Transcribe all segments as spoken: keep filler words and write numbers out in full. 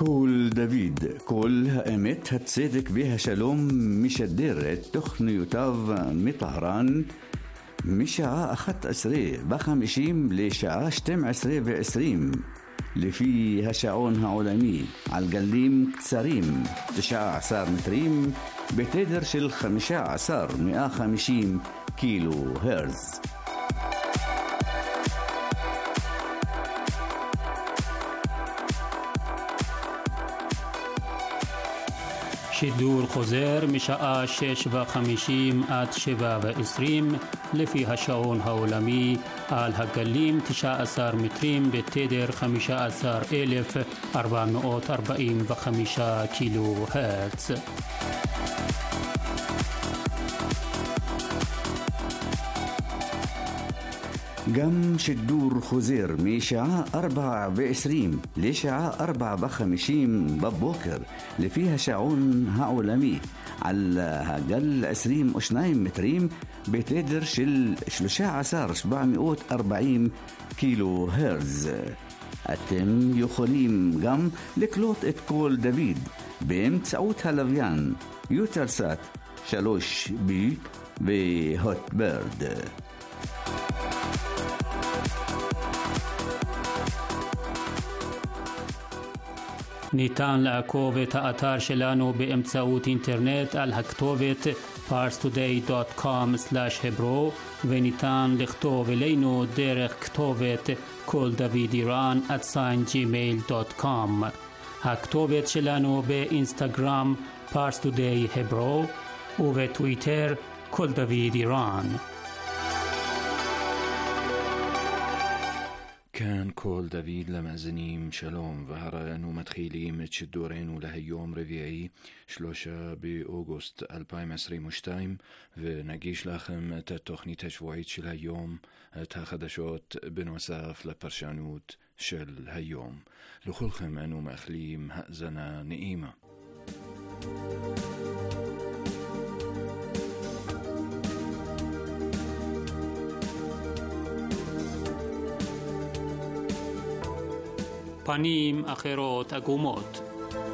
كول دافيد كول האמת הצדק והשלום משדר את תוכניותיו מטהרן משעה אחת עשרה וחמישים לשעה שתים עשרה ועשרים לפי השעון העולמי על גלים קצרים תשע עשרה מטרים בתדר של חמישה עשר מאה וחמישים קילו הרץ. שידור חוזר משעה שש וחמישים עד שבע ועשרים לפי השעון העולמי על הגלים תשע עשרה מטרים בתדר חמישה עשר אלף ארבע מאות ארבעים וחמישה קילו הרץ. גם שידור חוזר משעה ארבע ועשרים לשעה ארבע וחמישים בבוקר לפי השעון העולמי על הגל עשרים ושניים מטרים בתדר של שלושה עשר שבע מאות וארבעים קילו הרץ. אתם יכולים גם לקלוט את קול דוד באמצעות הלוויין יוטלסאט שלוש בי והוטברד. ניתן לעקוב את האתר שלנו באמצעות אינטרנט על הכתובת פארס טודיי דוט קום סלאש hebro וניתן לכתוב אלינו דרך כתובת קול דוד איראן at gmail דוט קום. הכתובת שלנו באינסטגרם פארס טודיי hebro ובטוויטר קול דוד איראן. كان كول دافيد למאזינים שלום, והרי אנו מתחילים את שידורנו להיום רביעי שלושה באוגוסט אלפיים עשרים ושתיים ונגיש לכם את התוכנית השבועית של היום, את החדשות בנוסף לפרשנות של היום. לכולכם אנו מאחלים האזנה נעימה. פנים אחרות עגומות.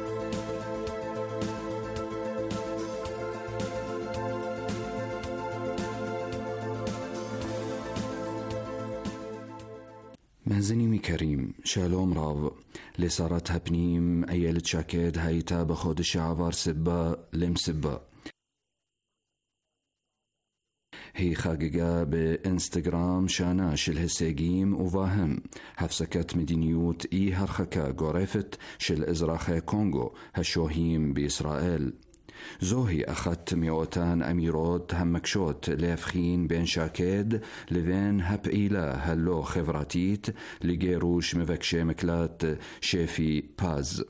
מאזינים יקרים, שלום רב. לשרת הפנים איילת שקד הייתה בחודש שעבר סיבה למסיבה. היא חגגה באינסטגרם שנה של הישגים ובהם הפסקת מדיניות אי הרחקה גורפת של אזרחי קונגו השוהים בישראל. זוהי אחת מאותן אמירות המקשות להבחין בין שקד לבין הפעילה הלא חברתית לגירוש מבקשי מקלט שפי פז.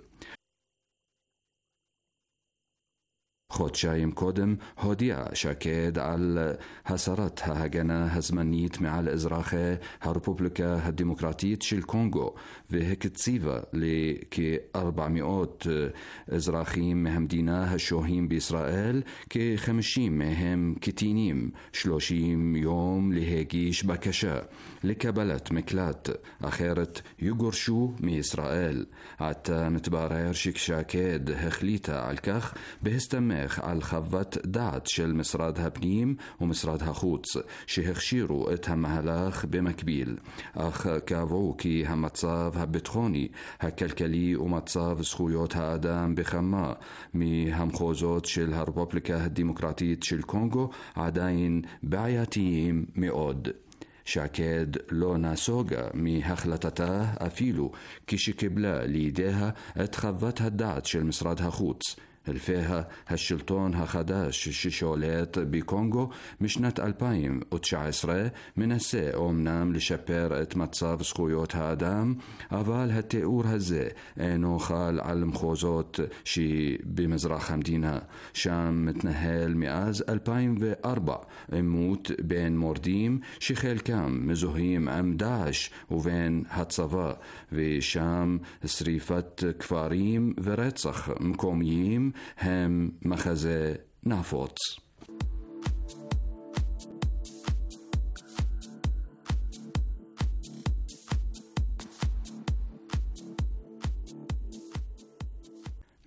חודשיים קודם הודיע שקד על הסרת ההגנה הזמנית מעל אזרחי הרפובליקה הדמוקרטית של קונגו והקציבה לכ-ארבע מאות אזרחים מהמדינה השוהים בישראל, כ-חמישים מהם קטינים, שלושים יום להגיש בקשה לקבלת מקלט, אחרת יגורשו מישראל. עתה מתברר ששקד החליטה על כך בהסתמך על חוות דעת של משרד הפנים ומשרד החוץ שהכשירו את המהלך במקביל, אך קבעו כי המצב הביטחוני, הכלכלי ומצב זכויות האדם בכמה מהמחוזות של הרפובליקה הדמוקרטית של קונגו עדיין בעייתיים מאוד. שקד לא נסוגה מהחלטתה אפילו כשקיבלה לידיה את חוות הדעת של משרד החוץ. לפיה השלטון החדש ששולט בקונגו משנת אלפיים ותשע עשרה מנסה אומנם לשפר את מצב זכויות האדם, אבל התיאור הזה אינו חל על מחוזות שבמזרח המדינה, שם מתנהל מאז אלפיים וארבע עימות בין מורדים שחלקם מזוהים עם דאעש ובין הצבא, ושם שריפת כפרים ורצח מקומיים הם מחזה נפוץ.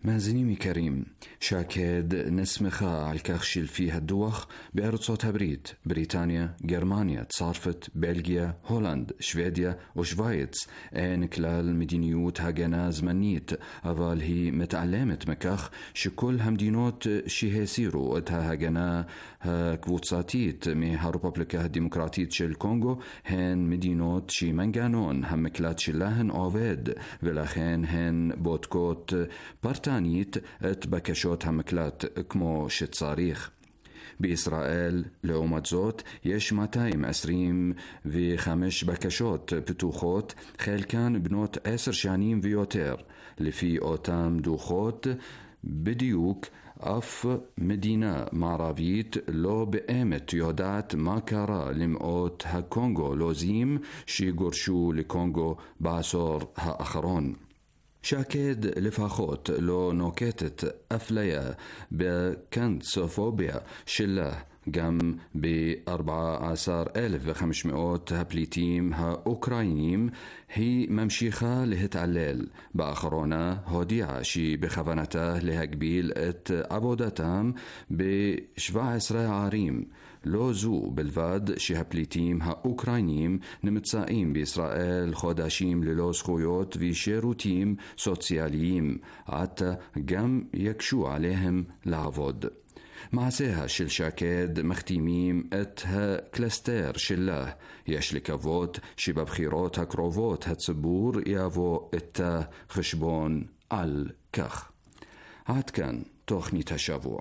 מאזיני كريم شاكد نسمخا على كاخشل فيها الدوخ بأرض هبريت بريطانيا جرمانيا تصارفت بلغيا هولند شويديا وشفايتس ان كلال مدينيوت هاجنا زمنيت أفال هي متعلمت مكاخ شكل همدينوت شيهسيرو اتها هاجنا كفوتساتيت مي هاروبابليكا الديمقراطيت شل كونغو هن مدينوت شي منغانون هم كلات شلاهن أوفيد ولاخين هن بوتكوت برتانيت ات بكشوت همكلات كمو شتصاريخ. بإسرائيل לעומת זאת יש מאתיים עשרים וחמש בקשות פתוחות, חלקן בנות עשר שנים ויותר. לפי אותם דוחות בדיוק אף מדינה מערבית לא באמת יודעת מה קרה למאות הקונגולוזים שגורשו לקונגו בעשור האחרון. שקד לפחות לא נוקטת אפליה בקנסופוביה שלה גם ב-ארבעה עשר אלף וחמש מאות הפליטים האוקראינים היא ממשיכה להתעלל. באחרונה הודיעה שבכוונתה להגביל את עבודתם ב-שבע עשרה ערים. לא זו בלבד שהפליטים האוקראינים נמצאים בישראל חודשים ללא זכויות ושירותים סוציאליים, עתה גם יקשו עליהם לעבוד. מעשיה של שקד מחתימים את הקלסטר שלה. יש לקוות שבבחירות הקרובות הציבור יבוא את החשבון על כך. עד כאן תוכנית השבוע.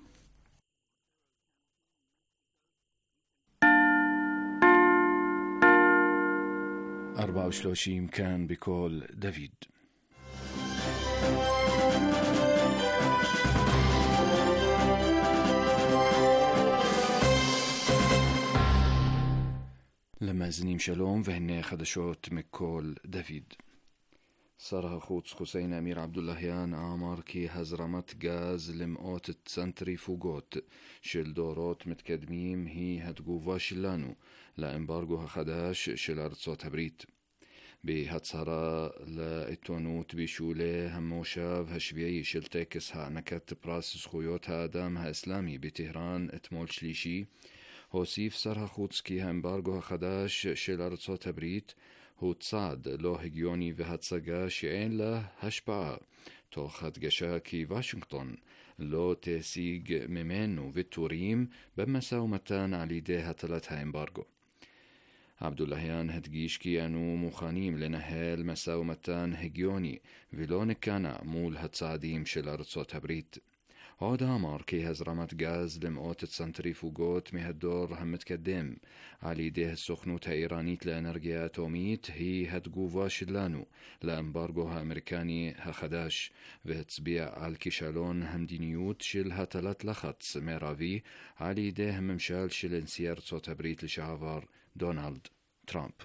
أربعة وثلاثين كان بكل دافيد. למאזינים שלום, והנה חדשות מכל דוד. שר החוץ חוסיין אמיר עבדולהיאן אמר כי הזרמת גז למאות צנטריפוגות של דורות מתקדמים היא התגובה שלנו לאמברגו החדש של ארצות הברית. בהצהרה לעיתונות בשולי המושב השביעי של טקס הענקת פרס זכויות האדם האסלאמי בטהרן אתמול שלישי, הוסיף שר החוץ כי האמברגו החדש של ארצות הברית הוא צעד לא הגיוני והצגה שאין לה השפעה, תוך הדגשה כי וושינגטון לא תשיג ממנו ויתורים במשא ומתן על ידי הטלת האמברגו. עבדולהיאן הדגיש כי אנו מוכנים לנהל משא ומתן הגיוני ולא נכנע מול הצעדים של ארצות הברית. עוד אמר כי הזרמת גז למאות צנטריפוגות מהדור המתקדם על ידי הסוכנות האיראנית לאנרגיה אטומית היא התגובה שלנו לאמברגו האמריקני החדש, והצביע על כישלון המדיניות של הטלת לחץ מרבי על ידי הממשל של נשיא ארצות הברית לשעבר דונלד טראמפ.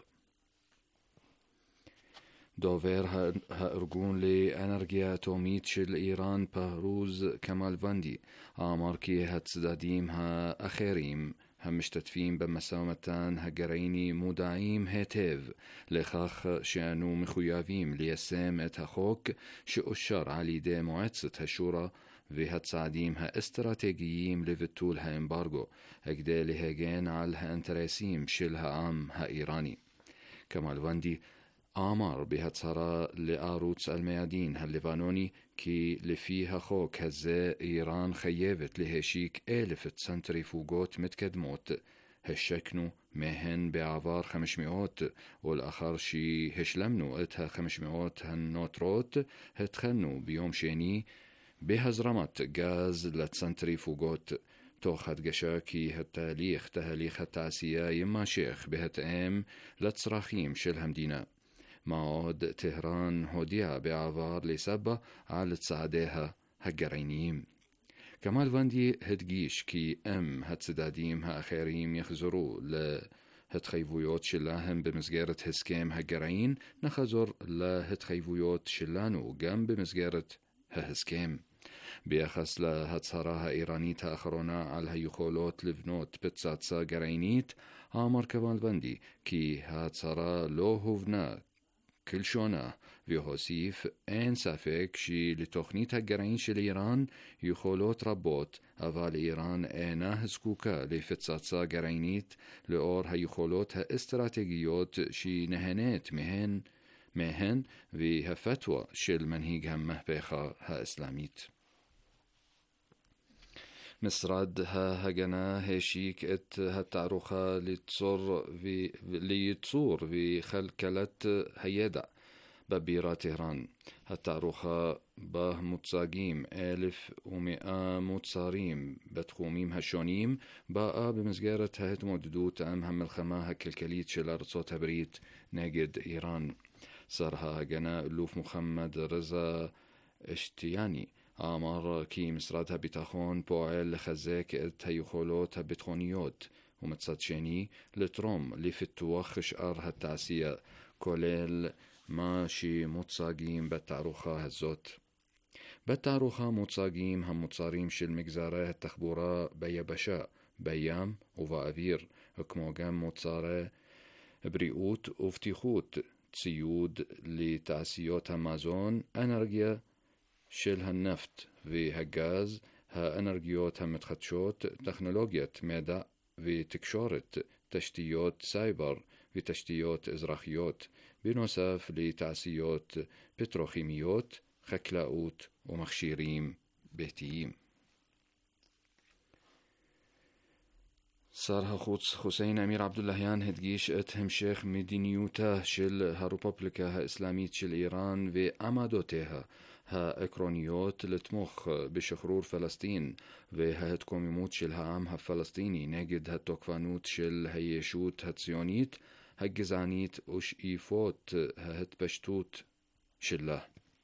דובר הארגון לאנרגיה אטומית של איראן פהרוז כמאל ונדי אמר כי הצדדים האחרים המשתתפים במשא ומתן הגרעיני מודעים היטב לכך שאנו מחויבים ליישם את החוק שאושר על ידי מועצת השורא והצעדים האסטרטגיים לביטול האמברגו כדי להגן על האינטרסים של העם האיראני. כמאל ונדי אמר בהצהרה לערוץ אל-מיאדין הלבנוני כי לפי החוק הזה איראן חייבת להשיק אלף צנטריפוגות מתקדמות. השקנו מהן בעבר חמש מאות, ולאחר שהשלמנו את החמש מאות הנותרות התחלנו ביום שני בהזרמת גז לצנטריפוגות, תוך הדגשה כי התהליך, תהליך התעשייה יימשך בהתאם לצרכים של המדינה. מה עוד טהרן הודיעה בעבר לסבא על צעדיה הגרעיניים. כמאל ונדי הדגיש כי אם הצדדים האחרים יחזרו להתחייבויות שלהם במסגרת הסכם הגרעין, נחזור להתחייבויות שלנו גם במסגרת ההסכם. ביחס להצהרה האיראנית האחרונה על היכולות לבנות פצצה גרעינית, אמר כמאל ונדי כי ההצהרה לא הובנה כלשונה והוסיף, אין ספק שלתוכנית הגרעין של איראן יכולות רבות, אבל איראן אינה זקוקה לפצצה גרעינית לאור היכולות האסטרטגיות שנהנית מהן, מהן והפתווה של מנהיג המהפכה האסלאמית. משרד ההגנה השיק את התערוכה ליצור, ו... לייצור וכלכלת הידע בבירת טהרן. התערוכה בה מוצגים אלף ומאה מוצרים בתחומים השונים, באה במסגרת ההתמודדות עם המלחמה הכלכלית של ארצות הברית נגד איראן. שר ההגנה אלוף מוחמד רזה אשתיאני אמר כי משרד הביטחון פועל לחזק את היכולות הביטחוניות, ומצד שני לתרום לפיתוח שאר התעשייה, כולל מה שמוצגים בתערוכה הזאת. בתערוכה מוצגים המוצרים של מגזרי התחבורה ביבשה, בים ובאוויר, כמו גם מוצרי בריאות ובטיחות, ציוד לתעשיות המזון, אנרגיה של הנפט והגז, האנרגיות המתחדשות, טכנולוגיית מדע ותקשורת, תשתיות סייבר ותשתיות אזרחיות, בנוסף לתעשיות פטרוכימיות, חקלאות ומכשירים ביתיים. שר החוץ חוסיין אמיר עבדולהיאן הדגיש את המשך מדיניותה של הרפובליקה האסלאמית של איראן ועמדותיה העקרוניות לתמוך בשחרור פלסטין וההתקוממות של העם הפלסטיני נגד התוקפנות של הישות הציונית הגזענית ושאיפות ההתפשטות שלה.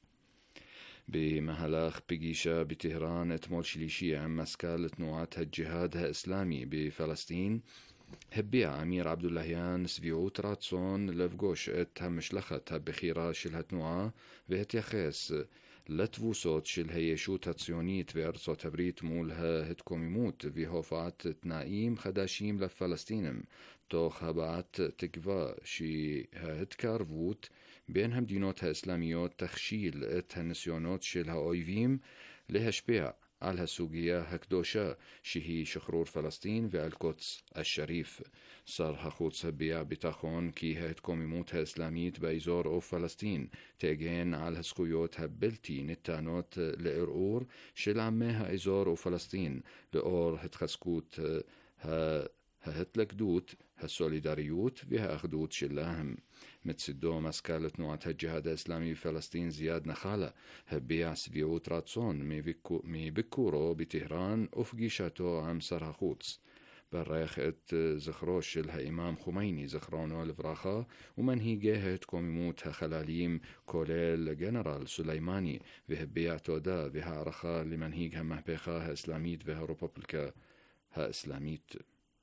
במהלך פגישה בטהרן אתמול שלישי עם מזכ"ל תנועת הג'יהאד האסלאמי בפלסטין, הביע אמיר עבדולהיאן שביעות רצון לפגוש את המשלחת הבכירה של התנועה והתייחס לתבוסות של הישות הציונית וארצות הברית מול ההתקוממות והופעת תנאים חדשים לפלסטינים, תוך הבעת תקווה שההתקרבות בין המדינות האסלאמיות תכשיל את הניסיונות של האויבים להשפיע על הסוגיה הקדושה שהיא שחרור פלסטין ואל-קודס א-שריף. שר החוץ הביע ביטחון כי ההתקוממות האסלאמית באזור ופלסטין תגן על הזכויות הבלתי ניתנות לערעור של עמי האזור ופלסטין לאור התחזקות ההתלכדות, הסולידריות והאחדות שלהם. מצדו מזכ"ל תנועת הג'יהאד האסלאמי בפלסטין זיאד נחלה הביע שביעות רצון מביקורו בטהרן ופגישתו עם שר החוץ. ברך את זכרו של האימאם חומייני זכרונו לברכה ומנהיגי ההתקוממות החלליים כולל גנרל סוליימני, והביע תודה והערכה למנהיג המהפכה האסלאמית והרפובליקה האסלאמית.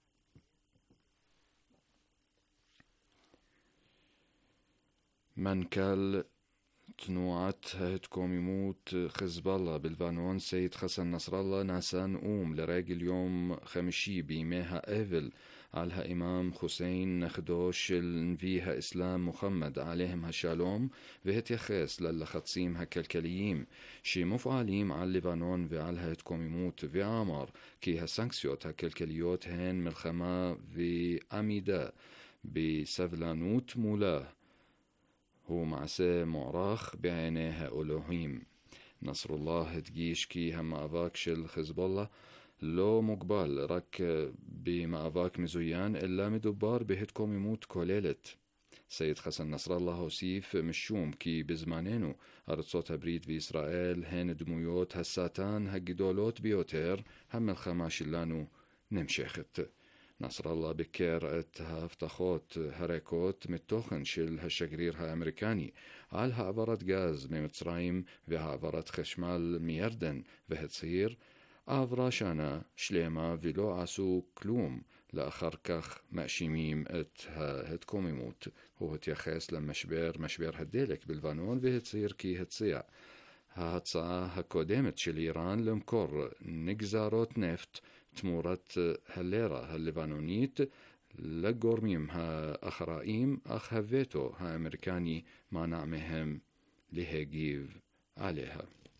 מנכ"ל תנועת ההתקוממות חיזבאללה בלבנון סייד חסן נסראללה נשא נאום לרגל יום חמישי בימי האבל על האימאם חוסיין נכדו של נביא האסלאם מוחמד עליהם השלום, והתייחס ללחצים הכלכליים שמופעלים על לבנון ועל ההתקוממות, ואמר כי הסנקציות הכלכליות הן מלחמה ועמידה בסבלנות מולה הוא מעשה מוערך בעיני האלוהים. נסראללה הדגיש כי המאבק של חיזבאללה לא מוגבל רק במאבק מזוין, אלא מדובר בהתקוממות כוללת. סייד חסן נסראללה הוסיף משום כי בזמננו ארצות הברית וישראל הן דמויות השטן הגדולות ביותר, המלחמה שלנו נמשכת. נסראללה ביקר את ההבטחות הריקות מתוכן של השגריר האמריקני על העברת גז ממצרים והעברת חשמל מירדן, והצהיר עברה שנה שלמה ולא עשו כלום, לאחר כך מאשימים את ההתקוממות. הוא התייחס למשבר משבר הדלק בלבנון והצהיר כי הציע ההצעה הקודמת של איראן למכור נגזרות נפט תמורת הלירה הלבנונית לגורמים האחראים, אך הווטו האמריקני מנע מהם להגיב עליה.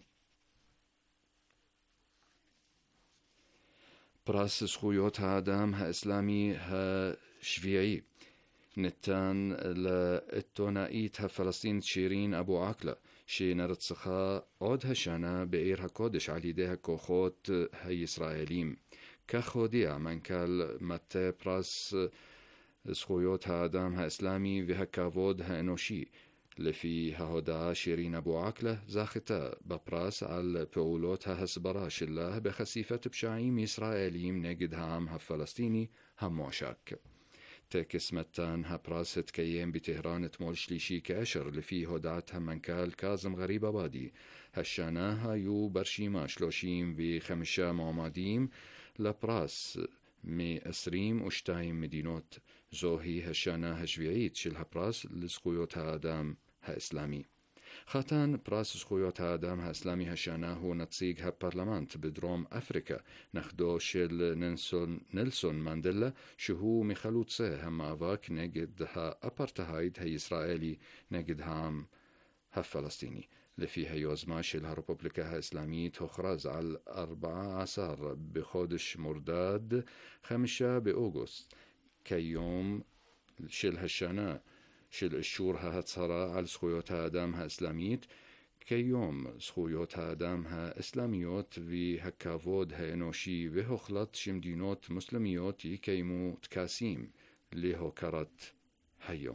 פרס זכויות האדם האסלאמי השביעי ניתן לעיתונאית הפלסטינית שירין אבו עקלה, שנרצחה עוד השנה בעיר הקודש על ידי הכוחות הישראלים. כך הודיע מנכ"ל מטה פרס זכויות האדם האסלאמי והכבוד האנושי. לפי ההודעה, שירין אבו עקלה זכתה בפרס על פעולות ההסברה שלה בחשיפת פשעים ישראליים נגד העם הפלסטיני המועשק. טקס מתן הפרס התקיים בטהרן אתמול שלישי, כאשר לפי הודעת המנכ"ל קאזם גריב עבאדי, השנה היו ברשימה שלושים וחמישה מועמדים לפרס מ-עשרים ושתיים מדינות. זוהי השנה השביעית של הפרס לזכויות האדם האסלאמי. חתן פרס זכויות האדם האסלאמי השנה הוא נציג הפרלמנט בדרום אפריקה, נכדו של נלסון, נלסון מנדלה, שהוא מחלוצי המאבק נגד האפרטהייד הישראלי נגד העם הפלסטיני. לפי היוזמה של הרפובליקה האסלאמית הוכרז על ארבעה עשר בחודש מורדד, חמישה באוגוסט, כיום של השנה של אישור ההצהרה על זכויות האדם האסלאמית, כיום זכויות האדם האסלאמיות והכבוד האנושי, והוחלט שמדינות מוסלמיות יקיימו טקסים להוקרת היום.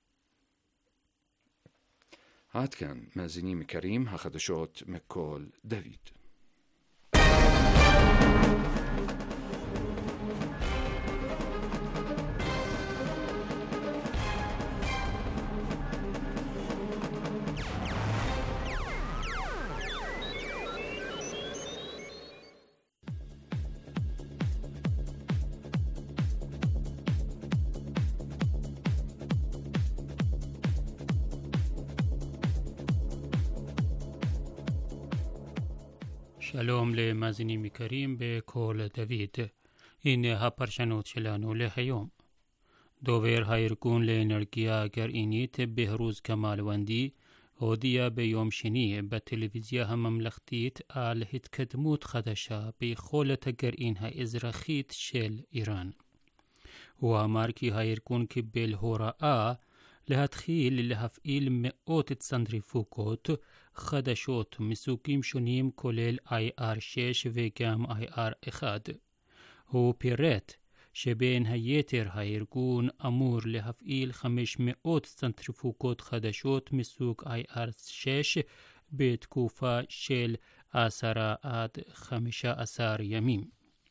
עד כאן, מאזינים יקרים, החדשות מכל דוד. שלום למאזינים יקרים בכל דוד. הנה הפרשנות שלנו להיום. דובר הארגון לאנרגיה גרעינית בהרוז כמאל ונדי הודיע ביום שני בטלוויזיה הממלכתית על התקדמות חדשה ביכולת הגרעין האזרחית של איראן. הוא אמר כי הארגון קיבל הוראה להתחיל להפעיל מאות צנטריפוגות חדשות מסוגים שונים, כולל איי אר שש וגם איי אר אחת. הוא פירט שבין היתר הארגון אמור להפעיל חמש מאות צנטריפוגות חדשות מסוג איי אר שש בתקופה של עשרה עד חמישה עשר ימים.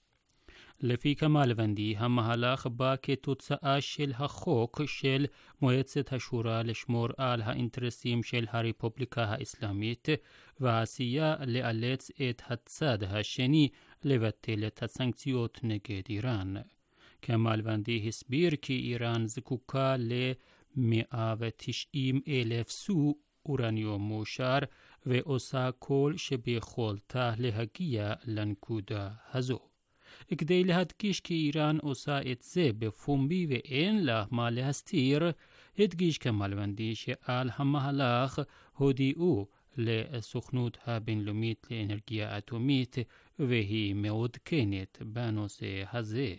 לפי כמאל ונדי, המהלך בא כתוצאה של החוק של מועצת השורא לשמור על האינטרסים של הרפובליקה האסלאמית, והעשייה לאלץ את הצד השני לבטל את הסנקציות נגד איראן. כמאל ונדי הסביר כי איראן זקוקה ל-מאה ותשעים אלף סו אורניום מאושר, ועושה כל שביכולתה להגיע לנקודה הזו. כדי להדגיש כי איראן עושה את זה בפומבי ואין לה מה להסתיר, הדגיש כמאל ונדי שעל המהלך הודיעו לסוכנות הבינלאומית לאנרגיה אטומית, והיא מעודכנת בנושא הזה.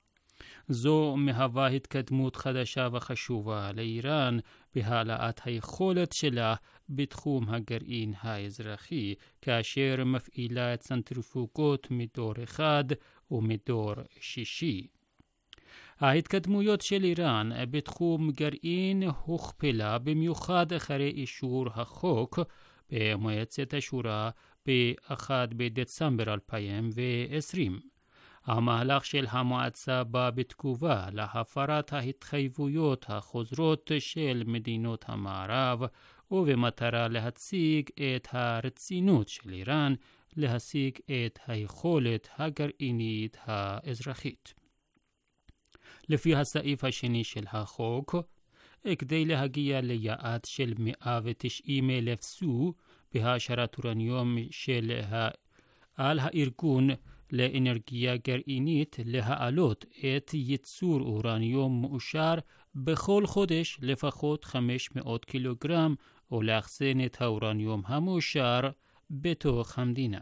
זו מהווה התקדמות חדשה וחשובה לאיראן בהעלאת היכולת שלה בתחום הגרעין האזרחי, כאשר מפעילה את צנטריפוגות מדור אחד ומדור שישי. ההתקדמויות של איראן בתחום גרעין הוכפלה במיוחד אחרי אישור החוק במועצת השורא ב-אחד בדצמבר אלפיים ועשרים. המהלך של המועצה בא בתגובה להפרת ההתחייבויות החוזרות של מדינות המערב, ובמטרה להציג את הרצינות של איראן להשיג את היכולת הגרעינית האזרחית. לפי הסעיף השני של החוק, כדי להגיע ליעד של מאה ותשעים אלף סו בהעשרת אורניום של על הארגון לאנרגיה גרעינית להעלות את ייצור אורניום מאושר בכל חודש לפחות חמש מאות קילוגרם, ולאחסן את האורניום המועשר בתוך המדינה.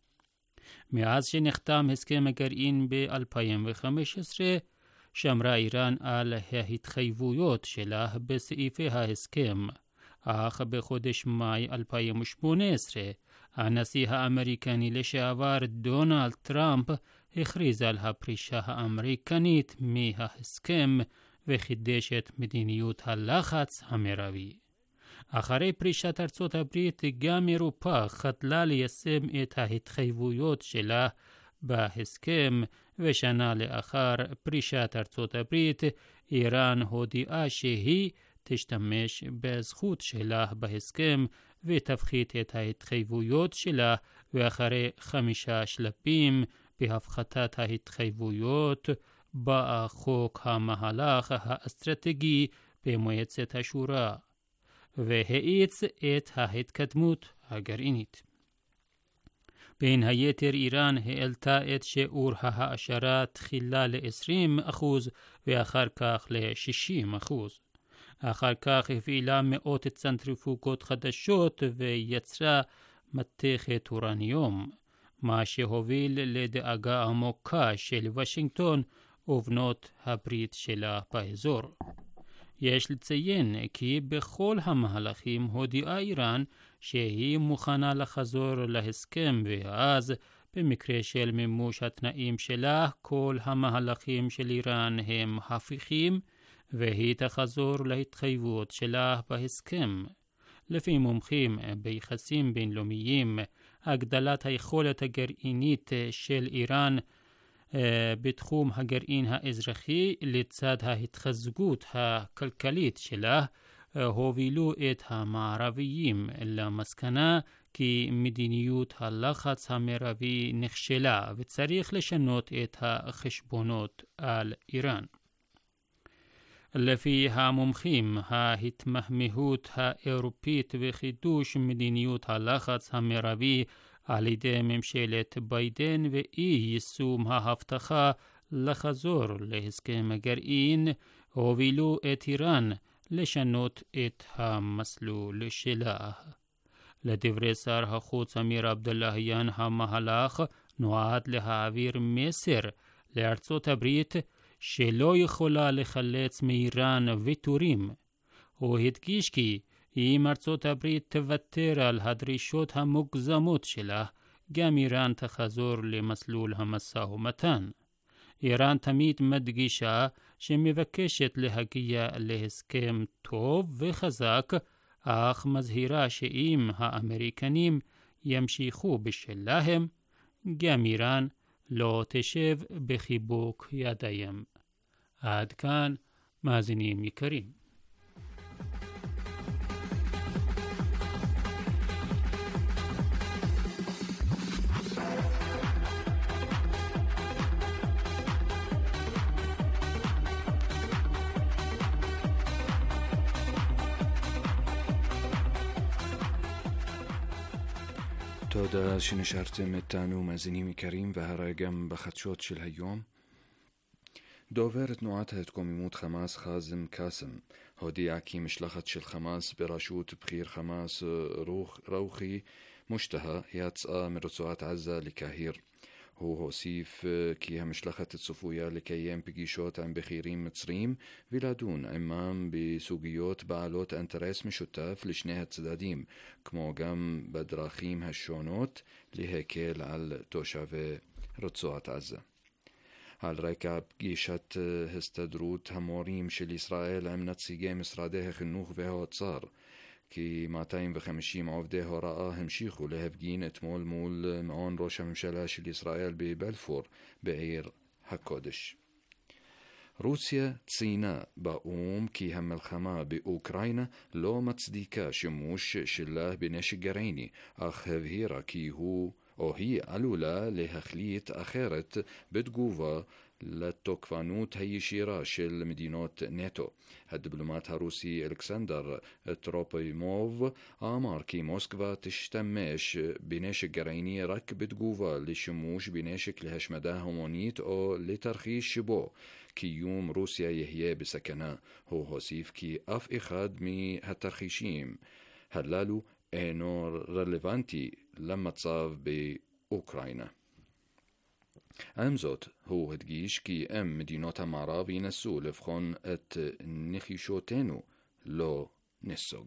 מאז שנחתם הסכם הגרעין ב-אלפיים וחמש עשרה, שמרה איראן על ההתחייבויות שלה בסעיפי ההסכם, אך בחודש מאי אלפיים ושמונה עשרה, הנשיא האמריקני לשעבר דונלד טראמפ הכריז על הפרישה האמריקנית מההסכם וחידש את מדיניות הלחץ המרבי. אחרי פרישת ארצות הברית, גם אירופה חדלה ליישם את ההתחייבויות שלה בהסכם, ושנה לאחר פרישת ארצות הברית, איראן הודיעה שהיא תשתמש בזכות שלה בהסכם ותפחית את ההתחייבויות שלה, ואחרי חמישה שלבים בהפחתת ההתחייבויות בא חוק המהלך האסטרטגי במועצת השורא, והאיץ את ההתקדמות הגרעינית. בין היתר איראן העלתה את שיעור ההעשרה תחילה ל-עשרים אחוז ואחר כך ל-שישים אחוז. אחר כך הפעילה מאות צנטריפוגות חדשות ויצרה מתכת אורניום, מה שהוביל לדאגה עמוקה של וושינגטון ובנות הברית שלה באזור. יש לציין כי בכל המהלכים הודיעה איראן שהיא מוכנה לחזור להסכם, ואז במקרה של מימוש התנאים שלה כל המהלכים של איראן הם הפיכים, והיא תחזור להתחייבות שלה בהסכם. לפי מומחים ביחסים בינלאומיים, הגדלת היכולת הגרעינית של איראן בתחום הגרעין האזרחי לצד ההתחזקות הכלכלית שלה הובילו את המערביים למסקנה כי מדיניות הלחץ המרבי נכשלה וצריך לשנות את החשבונות על איראן. לפי המומחים, ההתמהמהות האירופית וחידוש מדיניות הלחץ המרבי על ידי ממשלת ביידן ואי יישום ההבטחה לחזור להסכם הגרעין הובילו את איראן לשנות את המסלול שלה. לדברי שר החוץ אמיר עבדולאהיאן, המהלך נועד להעביר מסר לארצות הברית שלא יכולה לחלץ מאיראן ויתורים. הוא הדגיש כי אם ארצות הברית תוותר על הדרישות המוגזמות שלה, גם איראן תחזור למסלול המשא ומתן. איראן תמיד מדגישה שמבקשת להגיע להסכם טוב וחזק, אך מזהירה שאם האמריקנים ימשיכו בשלהם, גם איראן לא תשב בחיבוק ידיים. עד כאן, מאזינים יקרים. תודה שנשארתם איתנו מאזינים יקרים, והרי גם בחדשות של היום. דובר תנועת ההתקוממות חמאס חאזם קאסם הודיע כי משלחת של חמאס בראשות בכיר חמאס רוחי מושתהה יצאה מרצועת עזה לקהיר. הוא הוסיף כי המשלחת צפויה לקיים פגישות עם בכירים מצריים ולדון עמם בסוגיות בעלות אינטרס משותף לשני הצדדים, כמו גם בדרכים השונות להקל על תושבי רצועת עזה. על רקע פגישת הסתדרות המורים של ישראל עם נציגי משרדי החינוך והאוצר, כי מאתיים וחמישים עובדי הוראה המשיכו להפגין אתמול מול מעון ראש הממשלה של ישראל בבלפור בעיר הקודש. רוסיה ציינה באו"ם כי המלחמה באוקראינה לא מצדיקה שימוש שלה בנשק גרעיני, אך הבהירה כי הוא או היא עלולה להחליט אחרת בתגובה לתוקפנות הישירה של מדינות נטו. הדיפלומט הרוסי אלכסנדר טרופיימוב אמר כי מוסקבה תשתמש בנשק גרעיני רק בתגובה לשימוש בנשק להשמדה המונית או לתרחיש שבו קיום רוסיה יהיה בסכנה. הוא הוסיף כי אף אחד מהתרחישים هلالو אינו רלוונטי למצב באוקראינה. עם זאת, הוא הדגיש כי אם מדינות המערב ינסו לבחון את נחישותנו, לא נסוג.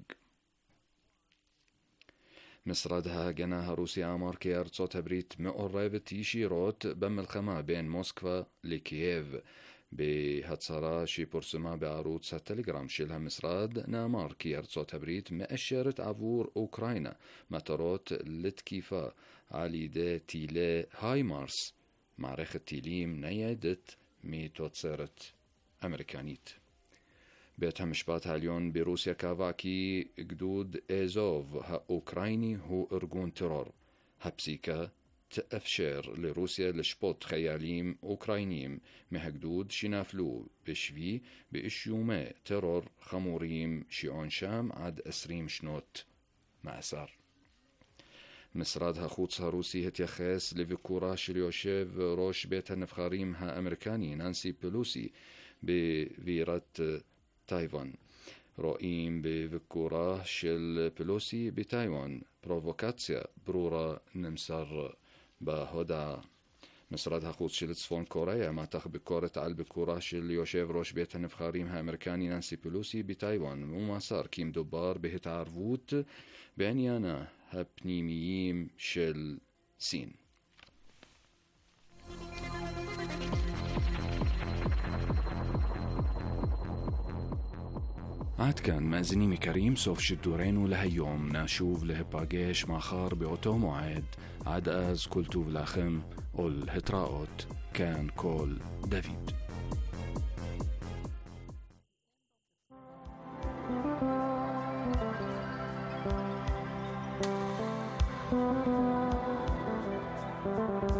משרד ההגנה הרוסי אמר כי ארצות הברית מעורבת ישירות במלחמה בין מוסקבה לקייב. בהצהרה שפורסמה בערוץ הטלגרם של המשרד נאמר כי ארצות הברית מאשרת עבור אוקראינה מטרות לתקיפה על ידי טילי היימרס, מערכת טילים ניידת מתוצרת אמריקנית. בית המשפט העליון ברוסיה קבע כי גדוד אזוב האוקראיני הוא ארגון טרור. הפסיקה תאפשר לרוסיה לשפוט חיילים אוקראינים מהגדוד שנפלו בשבי באישומי טרור חמורים שעונשם עד עשרים שנות מאסר. משרד החוץ הרוסי התייחס לביקורה של יושב ראש בית הנבחרים האמריקני ננסי פלוסי בבירת טייוואן. רואים בביקורה של פלוסי בטייוואן פרובוקציה ברורה, נמסר בהודעה. משרד החוץ של צפון קוריאה מתח ביקורת על ביקורה של יושב ראש בית הנבחרים האמריקני ננסי פלוסי בטייוואן ומסר כי מדובר בהתערבות בעניינה הפנימיים של סין. עד כאן מאזינים יקרים, סוף שידורנו להיום. נשוב להיפגש מחר באותו מועד. עד אז כל טוב לכם ולהתראות. כאן כל דוד. Thank you.